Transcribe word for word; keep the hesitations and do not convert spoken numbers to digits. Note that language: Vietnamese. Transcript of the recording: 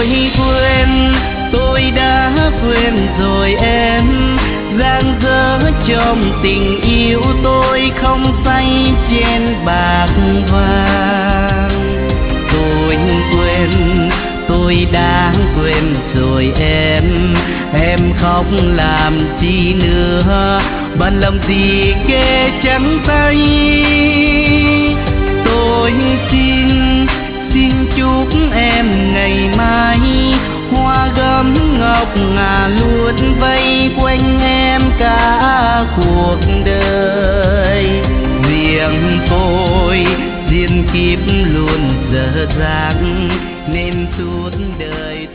tôi quên, tôi đã quên rồi em. Giang dở trong tình yêu tôi không say trên bạc vàng. Tôi quên, tôi đã quên rồi em. Em khóc làm chi nữa, bận lòng gì kê trắng tay. Tôi xin, xin chúc em ngày mai hoa gấm ngọc ngà luôn vây quanh em cả cuộc đời. Riêng tôi duyên kiếp luôn dở dang nên suốt đời